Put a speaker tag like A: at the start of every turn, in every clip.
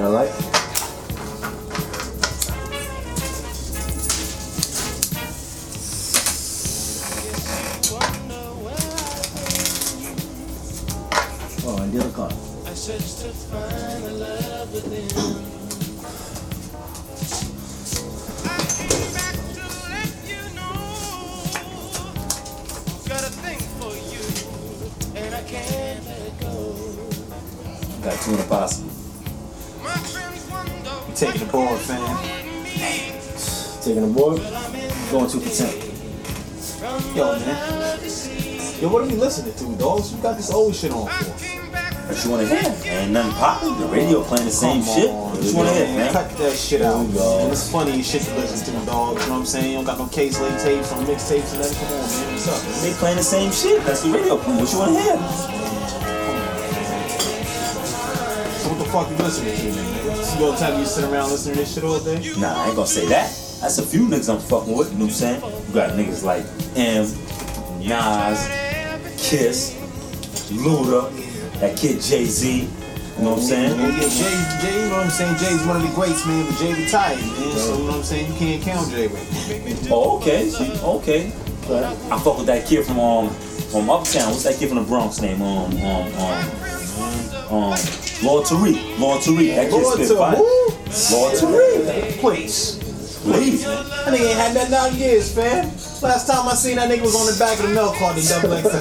A: I like. Oh, and the other card. I searched to find the love within. I came back to let you know. Got a thing for you, and I can't let it go. Got two in the posse.
B: You taking the board, fam?
A: Taking the board? Going 2%.
B: Yo, man. Yo, what are we listening to, dogs? You got this old shit on for?
C: What you wanna hear? Ain't nothing popping. The radio playing the same shit. What you wanna hear, man?
B: Cut that shit out. And it's funny as shit to listen to, dog. You know what I'm saying? You don't got no K-Slate tapes, no mixtapes, and nothing. Come on, man. What's up?
C: They playing the same shit. That's the radio playing. What you wanna hear?
B: So what the fuck you listening to, man? You gonna tell me you sit around listening to this shit all day?
C: Nah, I ain't gonna say that. That's a few niggas I'm fucking with, you know what I'm saying? You got niggas like M, Nas, Kiss, Luda, that kid Jay-Z, you know what I'm saying?
B: Yeah, Jay, you know what I'm saying? Jay's one of the greats, man, but Jay retired, man. So, you know what I'm saying? You can't count Jay with me.
C: Oh, okay, okay. I fuck with that kid from Uptown. What's that kid from the Bronx name? Lord Tariq. That kid spit fire. Lord Tariq.
B: Please.
C: Please.
B: That nigga ain't had nothing out in years, fam. Last time I seen that nigga was on the back of the milk cart in double XL.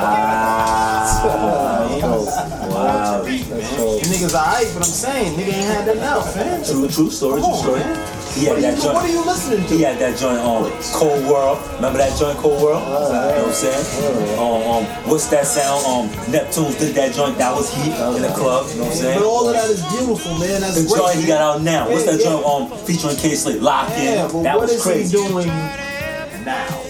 C: Wow.
B: You niggas alright, but I'm saying, nigga ain't had nothing out, fam.
C: True story, true story. He had that joint.
B: What are you listening to?
C: He had that joint on Cold World. Remember that joint, Cold World? You know what I'm saying? What's that sound? Neptunes did that joint. That was heat in the club. You know what I'm saying?
B: But all of that is beautiful, man. That's
C: the
B: great.
C: joint he got out now. What's that joint featuring K-Slate? Lock In.
B: Yeah, but
C: that
B: what
C: was
B: is
C: crazy.
B: he doing now?